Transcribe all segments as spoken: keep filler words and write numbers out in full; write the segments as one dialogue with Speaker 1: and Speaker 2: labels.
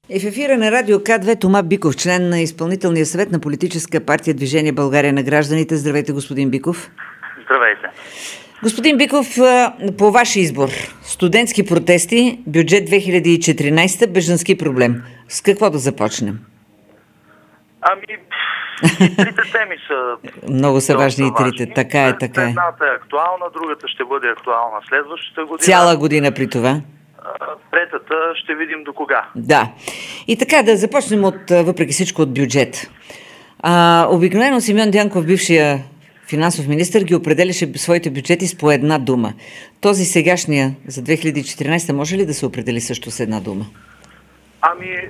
Speaker 1: Е в ефира на Радио К две Тома Биков, член на изпълнителния съвет на политическа партия Движение България на гражданите. Здравейте, господин Биков.
Speaker 2: Здравейте.
Speaker 1: Господин Биков, по ваш избор, студентски протести, бюджет две хиляди и четиринадесета, бежански проблем. С какво да започнем?
Speaker 2: Ами, трите теми са...
Speaker 1: Много са важни и трите,
Speaker 2: важни.
Speaker 1: Така е, така е.
Speaker 2: Едната е актуална, другата ще бъде актуална следващата година.
Speaker 1: Цяла година при това.
Speaker 2: Третата ще видим до кога.
Speaker 1: Да. И така, да започнем от, въпреки всичко, от бюджет. А, обикновено Симеон Дянков, бившия финансов министър, ги определяше своите бюджети с по една дума. Този сегашния за две хиляди и четиринадесета може ли да се определи също с една дума?
Speaker 2: Ами,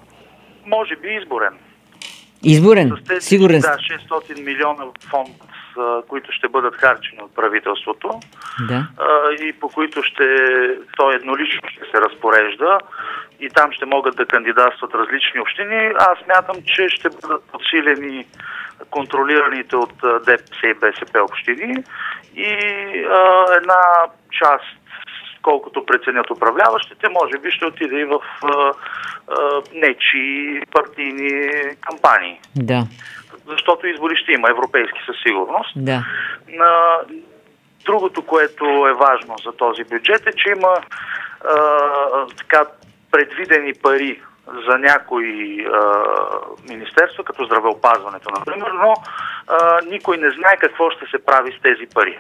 Speaker 2: може би изборен.
Speaker 1: Изборен?
Speaker 2: Тези,
Speaker 1: Сигурен?
Speaker 2: Да, шестстотин милиона фонд, които ще бъдат харчени от правителството,
Speaker 1: да.
Speaker 2: и по които ще той еднолично ще се разпорежда и там ще могат да кандидатстват различни общини. Аз смятам, че ще бъдат подсилени контролираните от ДПС и БСП общини и а, една част, колкото преценят управляващите, може би ще отиде и в а, а, нечии партийни кампании.
Speaker 1: Да.
Speaker 2: Защото избори ще има, европейски със сигурност.
Speaker 1: Да.
Speaker 2: На... Другото, което е важно за този бюджет е, че има а, така предвидени пари за някои а, министерства, като здравеопазването, например, но а, никой не знае какво ще се прави с тези пари.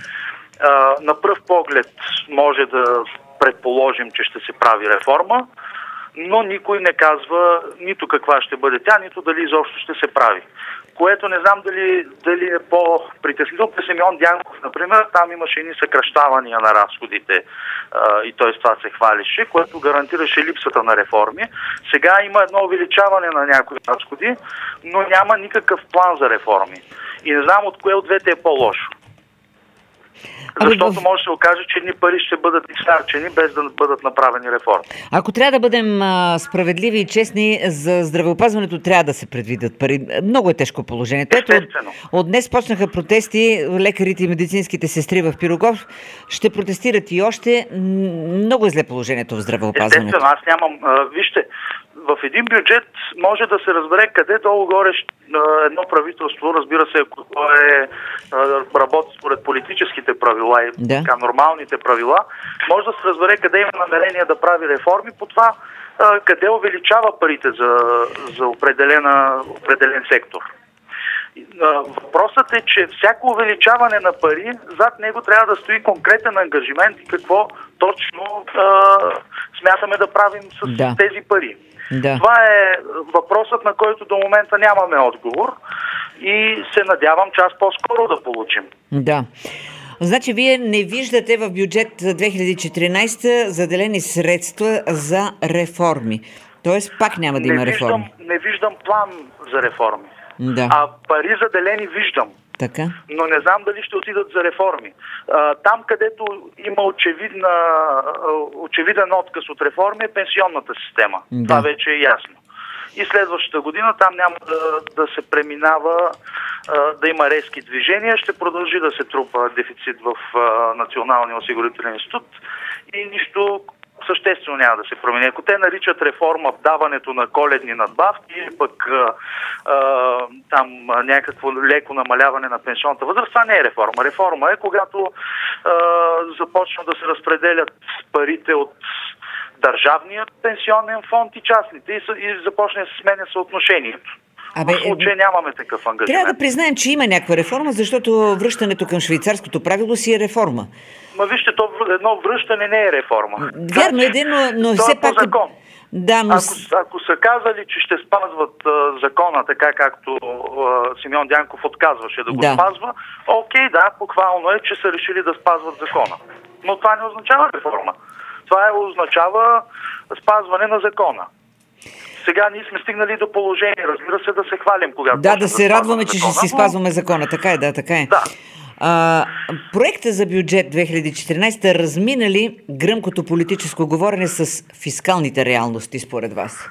Speaker 2: А, на пръв поглед може да предположим, че ще се прави реформа, но никой не казва нито каква ще бъде тя, нито дали изобщо ще се прави. Което не знам дали, дали е по-притеснително. При Симеон Дянков, например, там имаше едни съкращавания на разходите а, и т.е. това се хвалише, което гарантираше липсата на реформи. Сега има едно увеличаване на някои разходи, но няма никакъв план за реформи. И не знам от кое от двете е по-лошо. Защото може да се окаже, че едни пари ще бъдат изхарчени без да бъдат направени реформи.
Speaker 1: Ако трябва да бъдем а, справедливи и честни, за здравеопазването трябва да се предвидят пари. Много е тежко положението. Ето, от, от днес почнаха протести, лекарите и медицинските сестри в Пирогов ще протестират и още. Много е зле положението в здравеопазването.
Speaker 2: Естествено, аз нямам... А, вижте, в един бюджет може да се разбере къде долу-горе едно правителство, разбира се, ако то е работи според политическите правила и
Speaker 1: да.
Speaker 2: така, нормалните правила, може да се разбере къде има намерение да прави реформи, по това къде увеличава парите за, за определена, определен сектор. Въпросът е, че всяко увеличаване на пари, зад него трябва да стои конкретен ангажимент и какво точно а, смятаме да правим с
Speaker 1: да.
Speaker 2: тези пари.
Speaker 1: Да.
Speaker 2: Това е въпросът, на който до момента нямаме отговор и се надявам, че аз по-скоро да получим.
Speaker 1: Да. Значи вие не виждате в бюджет за две хиляди и четиринадесета заделени средства за реформи. Тоест пак няма да има
Speaker 2: не
Speaker 1: реформи.
Speaker 2: Виждам, не виждам план за реформи.
Speaker 1: Да.
Speaker 2: А пари заделени виждам.
Speaker 1: Така?
Speaker 2: Но не знам дали ще отидат за реформи. А, там, където има очевидна, очевиден отказ от реформи, е пенсионната система. Да. Това вече е ясно. И следващата година там няма да, да се преминава, а, да има резки движения, ще продължи да се трупа дефицит в а, Националния осигурителен институт и нищо съществено няма да се промени. Ако те наричат реформа в даването на коледни надбавки или пък а, а, там някакво леко намаляване на пенсионната възраст, това не е реформа. Реформа е когато а, започнат да се разпределят парите от държавния пенсионен фонд и частните и, и започне да се сменя съотношението.
Speaker 1: Абе,
Speaker 2: в случая нямаме такъв ангажимент.
Speaker 1: Трябва да признаем, че има някаква реформа, защото връщането към швейцарското правило си е реформа.
Speaker 2: Ма вижте, то едно връщане не е реформа.
Speaker 1: Вярно е, но, но
Speaker 2: то
Speaker 1: все
Speaker 2: е
Speaker 1: пак...
Speaker 2: по закон.
Speaker 1: Да, но...
Speaker 2: ако, ако са казали, че ще спазват а, закона, така както а, Симеон Дянков отказваше да го
Speaker 1: да.
Speaker 2: спазва, окей, да, похвално е, че са решили да спазват закона. Но това не означава реформа. Това е, означава спазване на закона. Сега ние сме стигнали до положение, разбира се, да се хвалим, когато...
Speaker 1: Да, да се
Speaker 2: да
Speaker 1: радваме, че
Speaker 2: закона,
Speaker 1: ще си спазваме закона. Така е, да, така е.
Speaker 2: Да.
Speaker 1: А, проекта за бюджет две хиляди и четиринадесета размина ли гръмкото политическо говорене с фискалните реалности, според вас?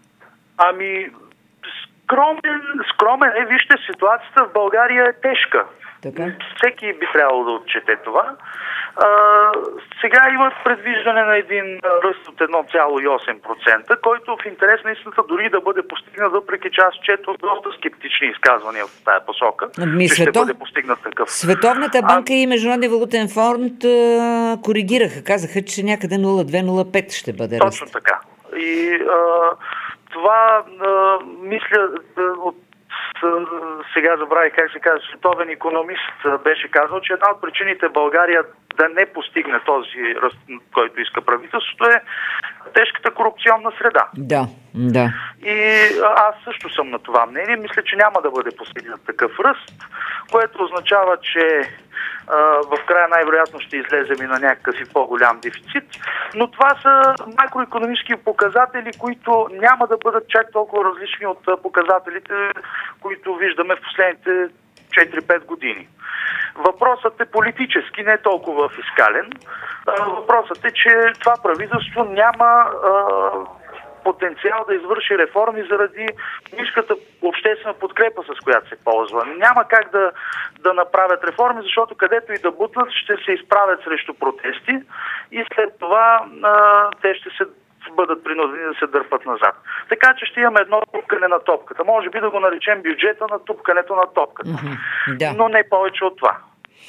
Speaker 2: Ами, скромен, скромен е, вижте, ситуацията в България е тежка.
Speaker 1: Така?
Speaker 2: Всеки би трябвало да отчете това. А, сега имат предвиждане на един ръст от едно цяло и осем процента, който в интерес на истината дори да бъде постигнат, въпреки че аз чето доста скептични изказвания в тая посока,
Speaker 1: Ми,
Speaker 2: че
Speaker 1: свето...
Speaker 2: ще бъде постигнат такъв.
Speaker 1: Световната банка а... и Международния валутен фонд а, коригираха. Казаха, че някъде нула цяло две - нула цяло пет ще бъде ръст.
Speaker 2: Точно така. И а, това а, мисля от сега забравих как се казва, световен икономист беше казал, че една от причините България да не постигне този ръст, който иска правителството, е тежката корупционна среда.
Speaker 1: Да, да.
Speaker 2: И аз също съм на това мнение. Мисля, че няма да бъде постигнат такъв ръст, което означава, че а, в края най-вероятно ще излезем и на някакъв и по-голям дефицит. Но това са макроикономически показатели, които няма да бъдат чак толкова различни от показателите, които виждаме в последните четири-пет години. Въпросът е политически, не толкова фискален. Въпросът е, че това правителство няма а, потенциал да извърши реформи заради ниската обществена подкрепа, с която се ползва. Няма как да, да направят реформи, защото където и да бутнат, ще се изправят срещу протести и след това а, те ще се бъдат принудени да се дърпат назад. Така че ще имаме едно тупкане на топката. Може би да го наречем бюджета на тупкането на топката.
Speaker 1: Mm-hmm, да.
Speaker 2: Но не повече от това.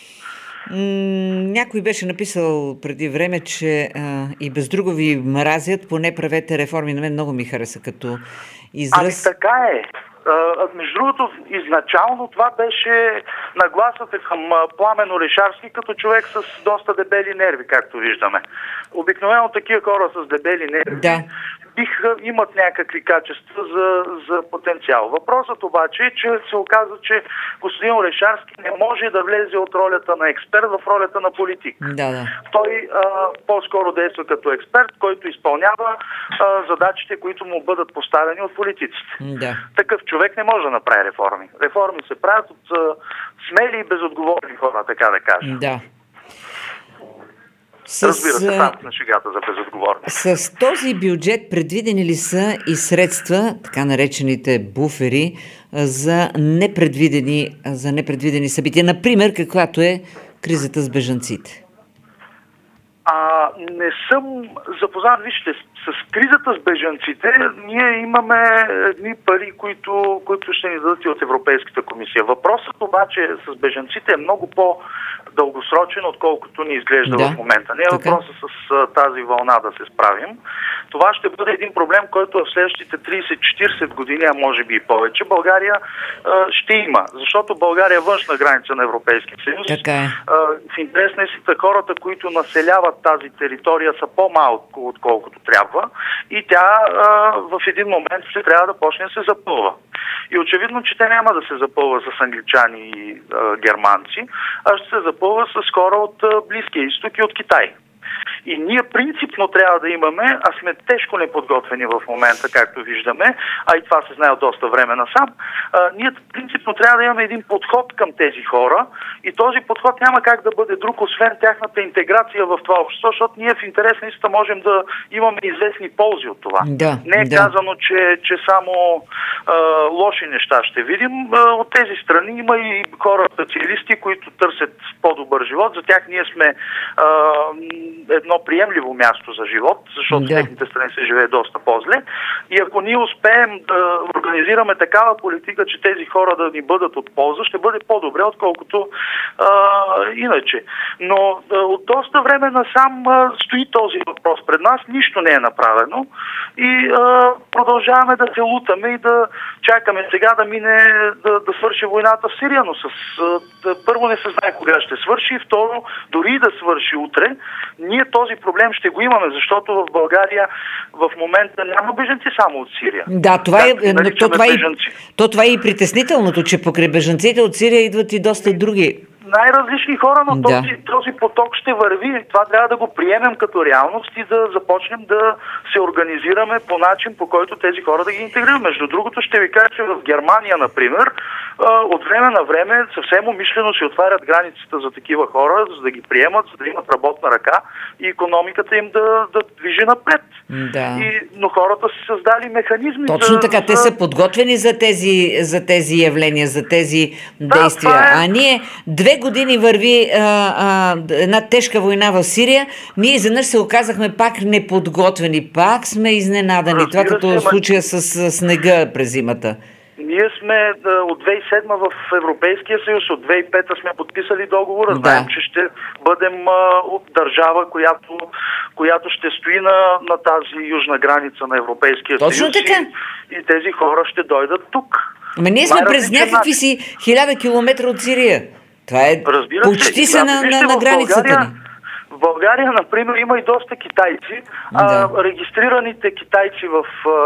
Speaker 1: Някой беше написал преди време, че а, и без друго ви мразят, поне правете реформи. На мен много ми хареса като израз.
Speaker 2: Ами така е. А, между другото, изначално това беше нагласата към Пламен Орешарски като човек с доста дебели нерви, както виждаме. Обикновено такива хора с дебели нерви
Speaker 1: да.
Speaker 2: биха имат някакви качества за, за потенциал. Въпросът обаче е, че се оказва, че господин Орешарски не може да влезе от ролята на експерт в ролята на политик.
Speaker 1: Да, да.
Speaker 2: Той а, по-скоро действа като експерт, който изпълнява а, задачите, които му бъдат поставени от политиците.
Speaker 1: Да.
Speaker 2: Такъв човек не може да направи реформи. Реформи се правят от а, смели и безотговорни хора, така да кажа.
Speaker 1: Да. С,
Speaker 2: Разбира се, там на шегата за безотговорни.
Speaker 1: С този бюджет предвидени ли са и средства, така наречените буфери, за непредвидени, за непредвидени събития? Например, каквато е кризата с бежанците.
Speaker 2: А, не съм запознат, вижте, с кризата с бежанците ние имаме едни пари, които, които ще ни дадат и от Европейската комисия. Въпросът обаче с бежанците е много по-дългосрочен, отколкото ни изглежда да, в момента. Не е въпросът с а, тази вълна да се справим. Това ще бъде един проблем, който в следващите трийсет-четирийсет години, а може би и повече, България а, ще има. Защото България е външна граница на Европейския съюз.
Speaker 1: Така е.
Speaker 2: А, в интерес на истината, хората, които населяват тази територия, са по-малко, отколкото трябва. И тя а, в един момент ще трябва да почне да се запълва. И очевидно, че те няма да се запълва с англичани и а, германци, а ще се запълва с хора от а, Близкия изток и от Китай. И ние принципно трябва да имаме, а сме тежко неподготвени в момента, както виждаме, а и това се знае от доста време насам, а, ние принципно трябва да имаме един подход към тези хора и този подход няма как да бъде друг, освен тяхната интеграция в това общество, защото ние в интерес на истина можем да имаме известни ползи от това.
Speaker 1: Да,
Speaker 2: Не е
Speaker 1: да.
Speaker 2: казано, че, че само а, лоши неща ще видим. А, от тези страни има и хора специалисти, които търсят по-добър живот. За тях ние сме а, едно приемливо място за живот, защото
Speaker 1: да.
Speaker 2: в техните страни се живее доста по-зле. И ако ние успеем да организираме такава политика, че тези хора да ни бъдат от полза, ще бъде по-добре, отколкото а, иначе. Но а, от доста време насам а, стои този въпрос пред нас. Нищо не е направено и а, продължаваме да се лутаме и да чакаме сега да мине, да, да свърши войната в Сирия, но с, а, да, първо не се знае кога ще свърши и второ, дори да свърши утре, ние този проблем ще го имаме, защото в България в момента няма бежанци само от Сирия.
Speaker 1: Да, това е, то, това е, то това е и притеснителното, че покрай бежанците от Сирия идват и доста други.
Speaker 2: Най-различни хора, но
Speaker 1: да.
Speaker 2: този, този поток ще върви. Това трябва да го приемем като реалност и да започнем да се организираме по начин, по който тези хора да ги интегрираме. Между другото, ще ви кажа, че в Германия, например, от време на време съвсем умишлено се отварят границата за такива хора, за да ги приемат, за да имат работна ръка и икономиката им да, да движи напред.
Speaker 1: Да.
Speaker 2: И, но хората са създали механизми.
Speaker 1: Точно
Speaker 2: за,
Speaker 1: така,
Speaker 2: за...
Speaker 1: те са подготвени за тези, за тези явления, за тези
Speaker 2: да,
Speaker 1: действия.
Speaker 2: е...
Speaker 1: А ние две две години върви а, а, една тежка война в Сирия, ние изведнъж се оказахме пак неподготвени, пак сме изненадани.
Speaker 2: Разбира
Speaker 1: Това като
Speaker 2: се,
Speaker 1: случая с, с снега през зимата.
Speaker 2: Ние сме от две хиляди и седма в Европейския съюз, от две хиляди и пета сме подписали договора.
Speaker 1: Да.
Speaker 2: Знаем, че ще бъдем а, от държава, която, която ще стои на, на тази южна граница на Европейския
Speaker 1: Точно
Speaker 2: съюз.
Speaker 1: така.
Speaker 2: И, и тези хора ще дойдат тук.
Speaker 1: Ама ние сме през
Speaker 2: Най-различен
Speaker 1: някакви
Speaker 2: начин.
Speaker 1: си хиляда километра от Сирия. Това е
Speaker 2: Разбира
Speaker 1: почти
Speaker 2: се,
Speaker 1: са
Speaker 2: да,
Speaker 1: на,
Speaker 2: вижте,
Speaker 1: на, на
Speaker 2: в
Speaker 1: границата
Speaker 2: България,
Speaker 1: ни.
Speaker 2: В България, например, има и доста китайци.
Speaker 1: Да.
Speaker 2: А, регистрираните китайци в,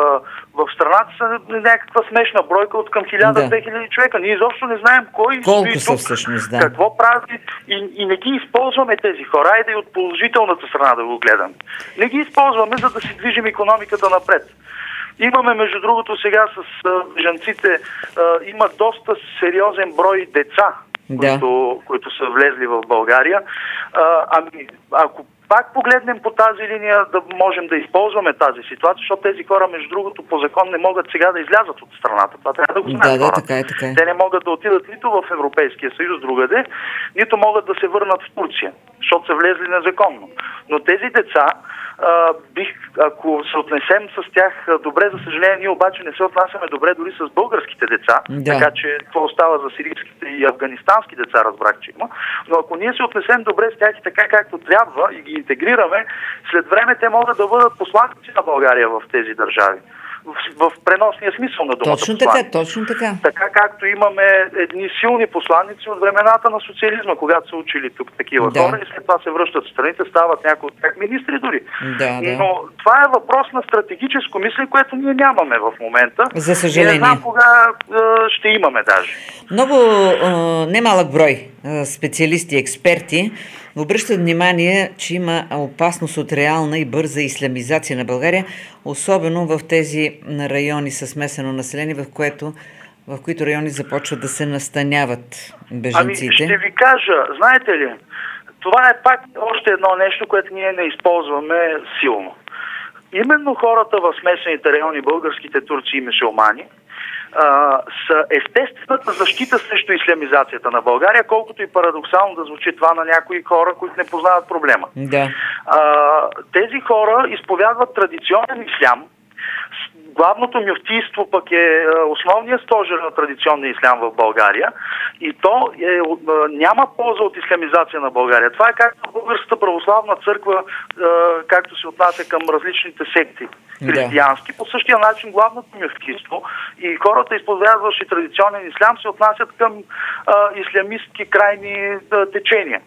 Speaker 2: в страната са някаква смешна бройка от към хиляда-две хиляди човека. Ние изобщо не знаем кой
Speaker 1: Колко
Speaker 2: стои
Speaker 1: са
Speaker 2: тук,
Speaker 1: всъщност, да.
Speaker 2: какво прави и, и не ги използваме тези хора. Айде и от положителната страна да го гледам. Не ги използваме, за да си движим икономиката напред. Имаме, между другото, сега с бежанците, има доста сериозен брой деца,
Speaker 1: Да.
Speaker 2: които, които са влезли в България. А, ами, ако пак погледнем по тази линия, да можем да използваме тази ситуация, защото тези хора, между другото, по закон не могат сега да излязат от страната. Това трябва да го знаят.
Speaker 1: Да, да,
Speaker 2: хората.
Speaker 1: така е, така е.
Speaker 2: Те не могат да отидат нито в Европейския съюз другаде, нито могат да се върнат в Турция, защото са влезли незаконно. Но тези деца, а, бих, ако се отнесем с тях добре, за съжаление, ние обаче не се отнасяме добре дори с българските деца,
Speaker 1: Да.
Speaker 2: така че какво остава за сирийските и афганистански деца, разбрах, че има. Но ако ние се отнесем добре с тях и така както трябва и ги интегрираме, след време те могат да бъдат посланици на България в тези държави. В, в преносния смисъл на думата.
Speaker 1: Точно
Speaker 2: посланици.
Speaker 1: така, точно така.
Speaker 2: Така както имаме едни силни посланици от времената на социализма, когато са учили тук такива
Speaker 1: Да.
Speaker 2: хора и след това се връщат в страните, стават някои от тях министри дори.
Speaker 1: Да, да.
Speaker 2: Но това е въпрос на стратегическо мислене, което ние нямаме в момента.
Speaker 1: За съжаление.
Speaker 2: И не знам кога е, ще имаме даже.
Speaker 1: Много а, немалък брой а, специалисти, експерти обръщат внимание, че има опасност от реална и бърза ислямизация на България, особено в тези райони със смесено население, в, което, в които райони започват да се настаняват бежанците.
Speaker 2: Ами ще ви кажа, знаете ли, това е пак още едно нещо, което ние не използваме силно. Именно хората в смесените райони, българските турци и мюсюлмани, Uh, са естествената защита срещу ислямизацията на България, колкото и парадоксално да звучи това на някои хора, които не познават проблема.
Speaker 1: Да.
Speaker 2: Uh, тези хора изповядват традиционен ислям. Главното мюфтийство пък е основният стожер на традиционния ислям в България и то е, няма полза от ислямизация на България. Това е както Българската православна църква, както се отнася към различните секти християнски. По същия начин главното мюфтийство и хората, изповядващи традиционен ислям, се отнасят към ислямистки крайни течения.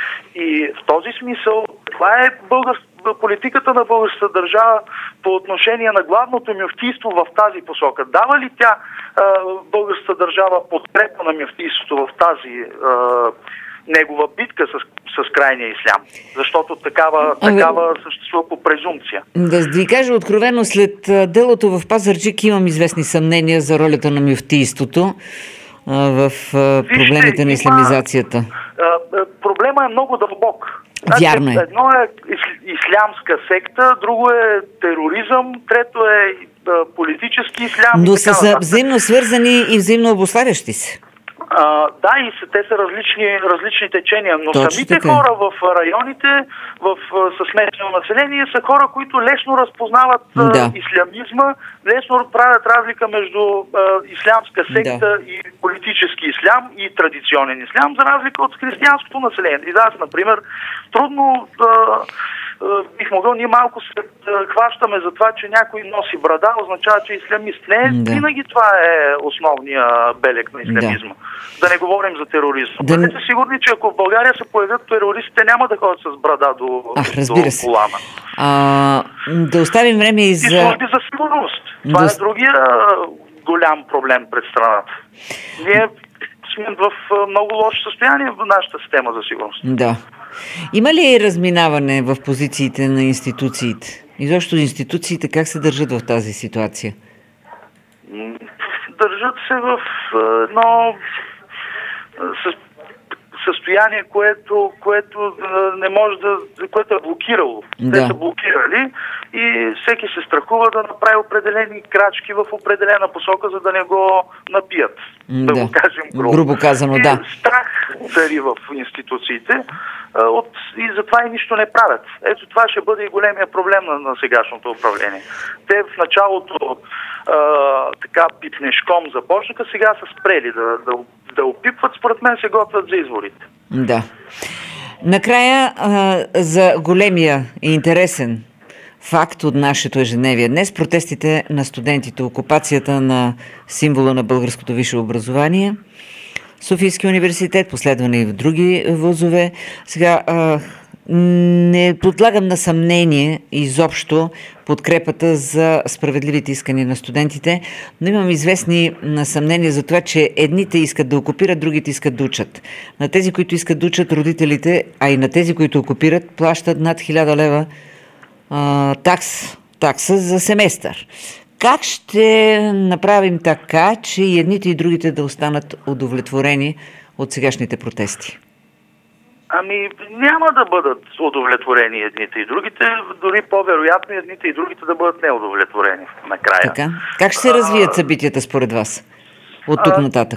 Speaker 2: И в този смисъл това е българска политиката на българската държава по отношение на главното мюфтийство в тази посока. Дава ли тя а, българската държава подкрепа на мюфтийството в тази а, негова битка с, с крайния ислям? Защото такава,
Speaker 1: а,
Speaker 2: такава съществува по презумпция.
Speaker 1: Да ви кажа откровено, след делото в Пазарджик имам известни съмнения за ролята на мюфтийството а, в а, проблемите Вижте, на ислямизацията.
Speaker 2: Има, а, проблема е много дълбок.
Speaker 1: Вярно е.
Speaker 2: Едно е ислямска секта, друго е тероризъм, трето е политически ислям.
Speaker 1: Но са взаимно свързани и взаимно обуславящи се.
Speaker 2: А, да, и са, те са различни, различни течения, но
Speaker 1: Точно
Speaker 2: самите
Speaker 1: така.
Speaker 2: хора в районите в, със смесено население са хора, които лесно разпознават
Speaker 1: да.
Speaker 2: а, ислямизма, лесно правят разлика между а, ислямска секта
Speaker 1: да.
Speaker 2: и политически ислям и традиционен ислям, за разлика от християнското население. И да, например, трудно а, бих могъл, ние малко се хващаме за това, че някой носи брада, означава, че е ислямист. Не, да. Винаги това е основния белег на ислямизма. Да, да не говорим за тероризъм. Да не сте сигурни, че ако в България се появят терористите, няма да ходят с брада до,
Speaker 1: Ах, разбира се.
Speaker 2: до колана.
Speaker 1: А, да оставим време и за...
Speaker 2: И служби за сигурност. Това да... е другия голям проблем пред страната. Ние сме в много лошо състояние в нашата система за сигурност.
Speaker 1: Да. Има ли разминаване в позициите на институциите? Изобщо институциите как се държат в тази ситуация?
Speaker 2: Държат се в едно състояние, което, което не може да, което е блокирало.
Speaker 1: Да.
Speaker 2: Те са блокирали и всеки се страхува да направи определени крачки в определена посока, за да не го напият. Да, да го кажем грубо.
Speaker 1: Грубо казано, да.
Speaker 2: И страх цари в институциите от, и затова и нищо не правят. Ето това ще бъде и големия проблем на, на сегашното управление. Те в началото а, така пипнешком започнаха, сега са спрели да, да, да опипват, според мен се готвят за изборите.
Speaker 1: Да. Накрая а, за големия и интересен факт от нашето ежедневие днес, протестите на студентите, окупацията на символа на българското висше образование, Софийския университет, последване и в други вузове. Сега а, не подлагам на съмнение изобщо подкрепата за справедливите искания на студентите, но имам известни съмнения за това, че едните искат да окупират, другите искат да учат. На тези, които искат да учат, родителите, а и на тези, които окупират, плащат над хиляда лева а, такс, такса за семестър. Как ще направим така, че и едните и другите да останат удовлетворени от сегашните протести?
Speaker 2: Ами няма да бъдат удовлетворени едните и другите, дори по-вероятно едните и другите да бъдат неудовлетворени накрая.
Speaker 1: Така. Как ще се развият събитията според вас от тук нататък?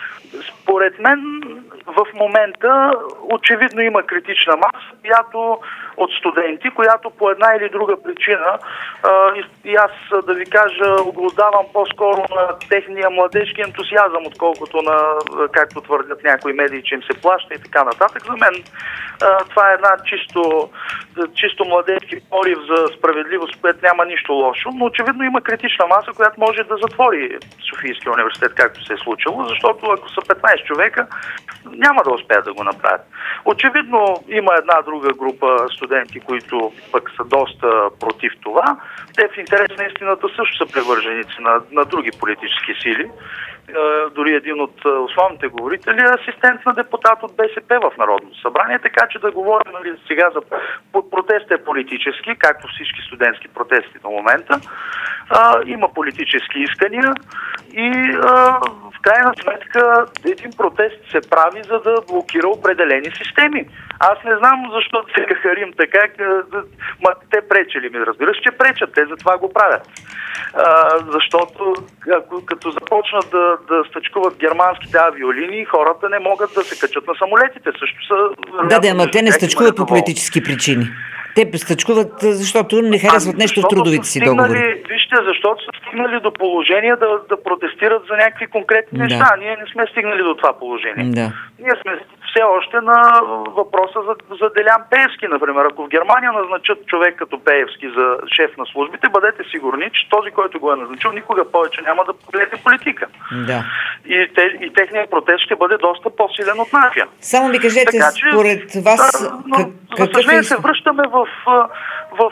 Speaker 2: Според мен в момента очевидно има критична маса, която от студенти, която по една или друга причина, а, и, и аз да ви кажа, огледавам по-скоро на техния младежки ентусиазъм, отколкото на, както твърдят някои медии, че им се плаща и така нататък. За мен а, това е една чисто, чисто младежки порив за справедливост, което няма нищо лошо, но очевидно има критична маса, която може да затвори Софийския университет, както се е случило, защото ако са петнайсет човека, няма да успеят да го направят. Очевидно има една друга група студенти, които пък са доста против това. Те в интерес на истината също са привърженици на, на други политически сили. Е, дори един от основните говорители е асистент на депутат от БСП в Народното събрание, така че да говорим нали, сега за протест е политически, както всички студентски протести до момента. А, има политически искания и а, в крайна сметка един протест се прави, за да блокира определени системи. Аз не знам защо се кахарим така, ма те пречели ми, разбираш, че пречат, те затова го правят. А, защото ако, като започнат да, да стъчкуват германските авиолинии, хората не могат да се качат на самолетите. Също са...
Speaker 1: Да, да, ама те не стъчкуват по политически причини. Те стъчкуват, защото не харесват а, нещо в трудовите си договори.
Speaker 2: Вижте, защото са стигнали до положение да, да протестират за някакви конкретни да. неща. Ние не сме стигнали до това положение.
Speaker 1: Да.
Speaker 2: Ние сме все още на въпроса за, за Делян Пеевски, например. Ако в Германия назначат човек като Пеевски за шеф на службите, бъдете сигурни, че този, който го е назначил, никога повече няма да погледне политика.
Speaker 1: Да.
Speaker 2: И, те, и техният протест ще бъде доста по-силен от нашия.
Speaker 1: Само ми кажете, така, че, според вас...
Speaker 2: Да, но, как, за съжаление се връщаме в, в, в,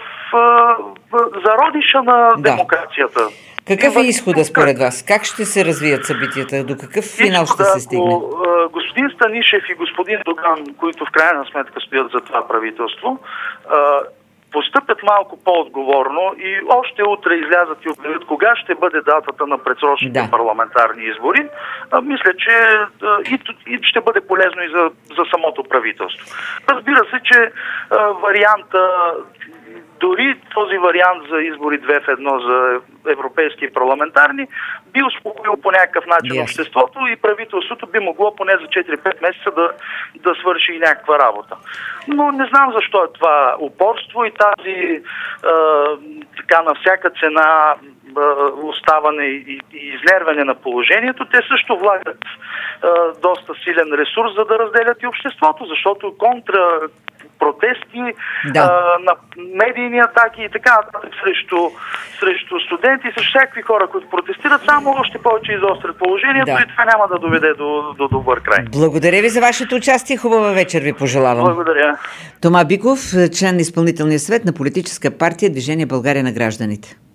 Speaker 2: в зародиша на да. демокрацията.
Speaker 1: Какъв е изхода според вас? Как ще се развият събитията? До какъв финал изхода, ще се стигне?
Speaker 2: Ако, господин Станишев и господин Доган, които в крайна сметка стоят за това правителство, постъпят малко по-отговорно и още утре излязат и обявят кога ще бъде датата на предсрочните да. парламентарни избори, а, мисля, че а, и, и ще бъде полезно и за, за самото правителство. Разбира се, че а, варианта, дори този вариант за избори две в едно за европейски и парламентарни, би успокоил по някакъв начин yes. обществото и правителството би могло поне за четири-пет месеца да, да свърши и някаква работа. Но не знам защо е това упорство и тази а, така на всяка цена а, оставане и, и изнерване на положението. Те също влагат а, доста силен ресурс, за да разделят и обществото, защото контра протести, да. а, на медийни атаки и така нататък срещу, срещу студенти, срещу всякакви хора, които протестират, само още повече изострят положението да. и това няма да доведе до, до добър край.
Speaker 1: Благодаря ви за вашето участие. Хубава вечер ви пожелавам.
Speaker 2: Благодаря.
Speaker 1: Тома Биков, член на изпълнителния съвет на политическа партия Движение България на гражданите.